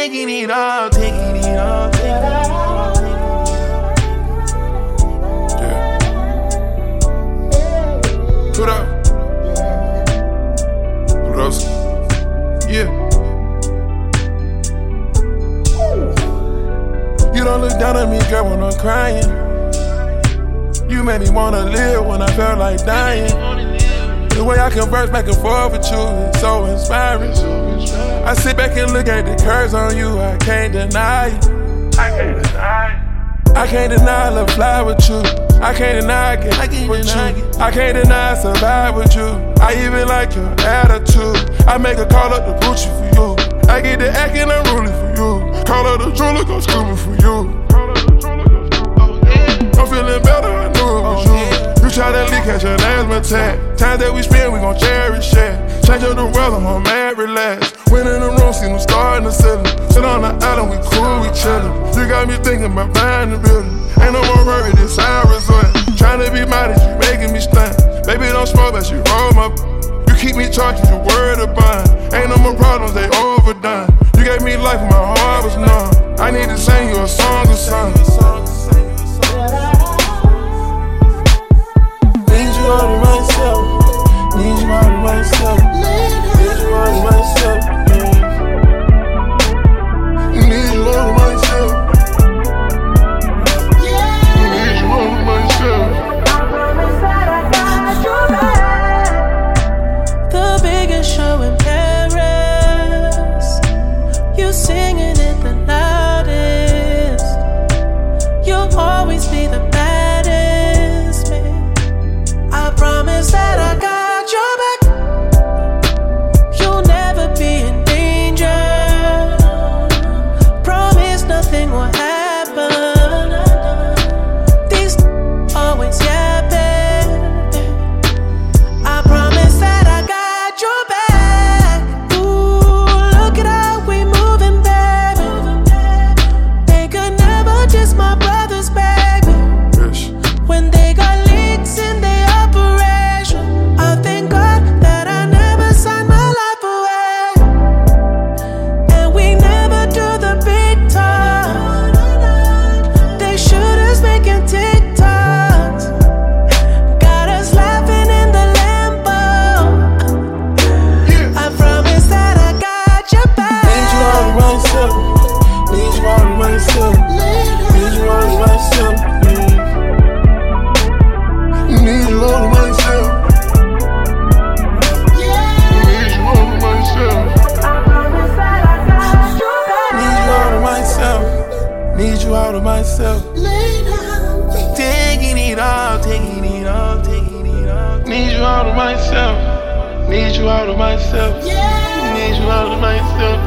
taking it all, taking it all, taking it all. Yeah. Put up. Put up. Yeah. You don't look down at me, girl, when I'm crying. You made me wanna live when I felt like dying. The way I converse back and forth with you is so inspiring. I sit back and look at the curves on you, I can't deny it. I can't deny love fly with you. I can't deny get with you. I can't deny survive with you. I even like your attitude. I make a call up to Gucci for you. I get the acting unruly for you. Call up the jeweler, go screaming for you. I'm feeling better, I knew it was you. You try to leak, catch your nails, my tag. Times that we spend, we gon' cherish it. Change up the weather, I'm mad, relax. Went in the room, see them star in the ceiling. Sit on the island, we cool, we chillin'. You got me thinking about buying the building. Ain't no more worry, this our resort. Tryna be modest, you making me stunt. Baby, don't smoke, but you roll my. You keep me charging your word of bond. Ain't no more problems, they overdone. You gave me life when my heart was numb. I need to sing you a song or something. Need you all to myself. Need you all to myself. Need you all to myself. Need you all to myself. Need you all to myself. The biggest show in Paris. You singing it the loudest. You'll always be the baddest, man. I promise that I got your back. You'll never be in danger. Promise nothing will happen. These always yapping. I promise that I got your back. Ooh, look at how we moving, baby. They could never diss my brothers, baby. When they got leaks in their operation, I thank God that I never signed my life away. And we never do the big talk. They shoot us making TikToks. Got us laughing in the Lambo. I promise that I got your back. Need you all to myself. Need you all to myself. Need you all to myself. Need you all to myself. Need you all to myself. Need you all to myself. Need you all to myself. Taking it all, taking it all, taking it all. Need you all to myself. Need you all to myself. Need you all to myself.